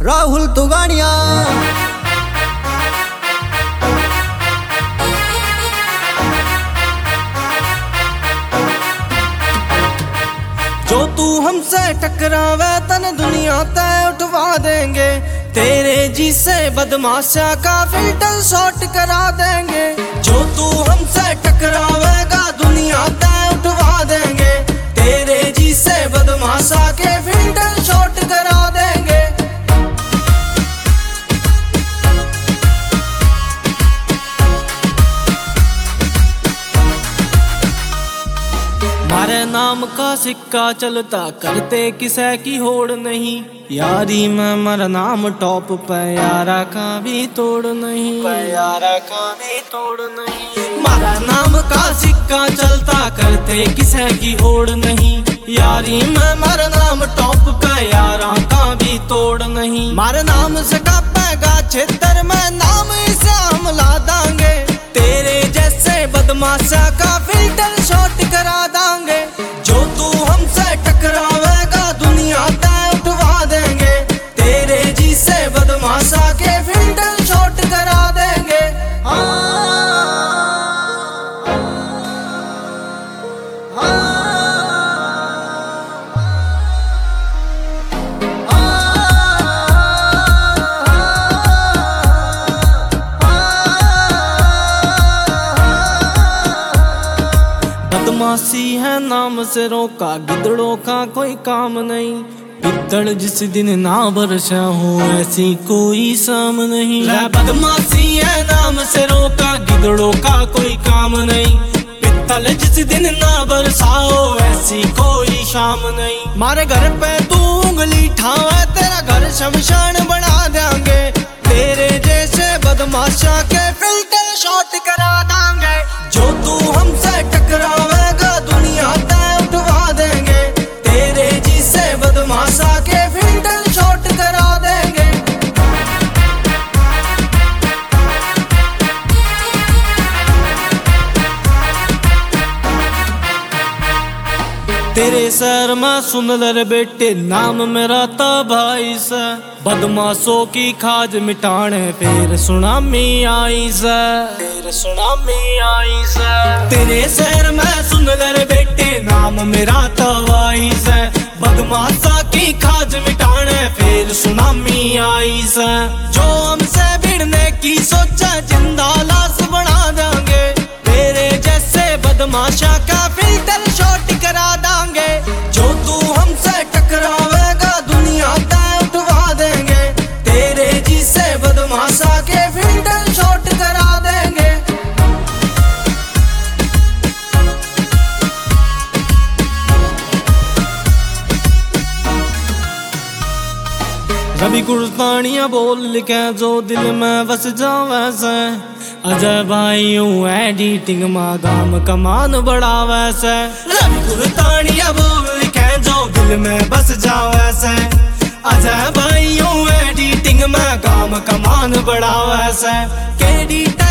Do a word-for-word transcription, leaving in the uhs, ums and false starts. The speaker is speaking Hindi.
राहुल तुगानिया जो तू हमसे टकरावे तन दुनिया तय उठवा देंगे। तेरे जी से बदमाशा का फिल्टर शॉट करा देंगे। जो तू हमसे टकरावेगा दुनिया तय उठवा देंगे। तेरे जी से बदमाशा के फिल्टर शॉट करा देंगे। हमारे नाम का सिक्का चलता करते किसे की होड़ नहीं। यारी में मेरा नाम टॉप पे यारा का भी तोड़ नहीं। यारा का भी तोड़ नहीं। हमारा नाम का सिक्का चलता करते किसे की होड़ नहीं। यारी में मेरा नाम टॉप पे यारा का भी तोड़ नहीं। हमारे नाम से कापेगा क्षेत्र में नाम इसे हम ला देंगे। तेरे जैसे बदमाशा का फिल्टर शॉट करा देंगे। जो तू हमसे टकरावेगा दुनिया तय उठवा देंगे। तेरे जी से बदमाशा के फिल्टर शॉट करा देंगे। बदमाशी है नाम से रोका गिदड़ों का कोई काम नहीं। पित्तड़ जिस दिन ना बरसा हो ऐसी कोई शाम नहीं। बदमाशी है नाम से रोका गिदड़ों का कोई काम नहीं। पित्तल जिस दिन ना बरसाओ ऐसी कोई शाम नहीं। मारे घर पे तू उंगली ठावे तेरा घर शमशान बना देंगे। तेरे जैसे बदमाशा के फिल्टर शॉट करा देंगे। जो तू हमसे टकरावेगा दुनिया तय उठवा देंगे। तेरे जी से बदमाशा के फिल्टर शॉट करा देंगे। तेरे शहर में सुन ले बेटे नाम मेरा तो भाई सा। बदमाशों की खाज मिटाने फिर सुनामी आई सा। फिर सुनामी आई सा। तेरे शहर में सुन ले बेटे नाम मेरा तो भाई सा। बदमाशा की खाज मिटाने फिर सुनामी आई सा। जो हमसे भिड़ने की सोचा जिंदा लाश बना देंगे। तेरे जैसे बदमाशा का फिल्टर शॉट करा देंगे। जो तू हमसे टकरावेगा दुनिया तय उठवा देंगे। तेरे जी से बदमाशा के फिल्टर शॉट करा देंगे। रवि कुर्तानिया बोल के जो दिल में बस जावे से। अजय भाई एडिटिंग में गाम कमान बढ़ावे से। रवि कुर्तानिया बोल के जो दिल में बस जावे से। अजय भाई एडिटिंग में गाम कमान बढ़ावे से। केडी